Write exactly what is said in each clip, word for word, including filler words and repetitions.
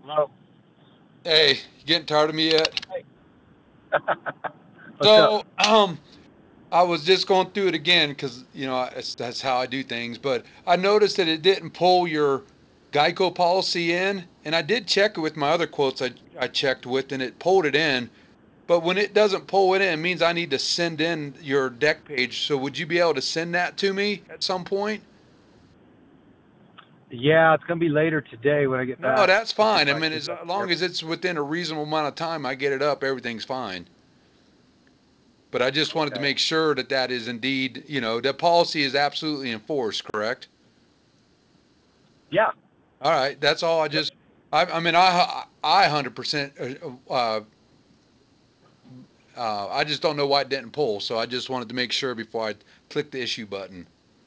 Hello. Hey, you getting tired of me yet? Hey. What's up? So, um, I was just going through it again because you know that's, that's how I do things. But I noticed that it didn't pull your Geico policy in, and I did check it with my other quotes I I checked with, and it pulled it in. But when it doesn't pull it in, it means I need to send in your deck page. So would you be able to send that to me at some point? Yeah, it's gonna be later today when I get No, back. that's Just with fine. I my mean, kids as long upstairs. as it's within a reasonable amount of time, I get it up, everything's fine. But I just wanted to Okay. make sure that that is indeed, you know, that policy is absolutely enforced, correct? Yeah. All right, that's all. I Yep. just, I, I mean, I, I one hundred percent, uh, uh, uh, I just don't know why it didn't pull. So I just wanted to make sure before I click the issue button.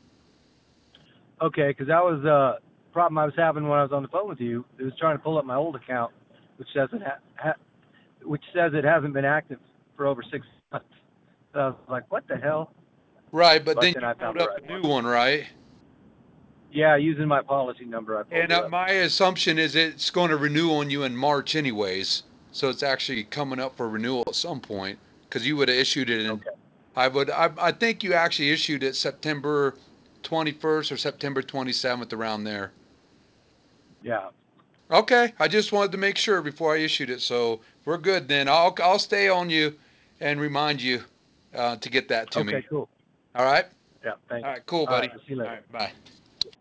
Okay, because that was uh, the problem I was having when I was on the phone with you. It was trying to pull up my old account, which says it ha- ha- which says it hasn't been active for over six months. So I was like, what the hell? Right, but But then then you I pulled found the up right a one. new one, right? Yeah, using my policy number, I pulled And it uh, up. my assumption is it's going to renew on you in March anyways. So it's actually coming up for renewal at some point because you would have issued it in, Okay. I would, I, I think you actually issued it September twenty-first or September twenty-seventh around there. Yeah. Okay, I just wanted to make sure before I issued it. So we're good then. I'll, I'll stay on you and remind you uh, to get that to Okay. me. Cool. All right? Yeah. All Thanks. right, cool, All right. buddy. I'll see you All later. right, bye.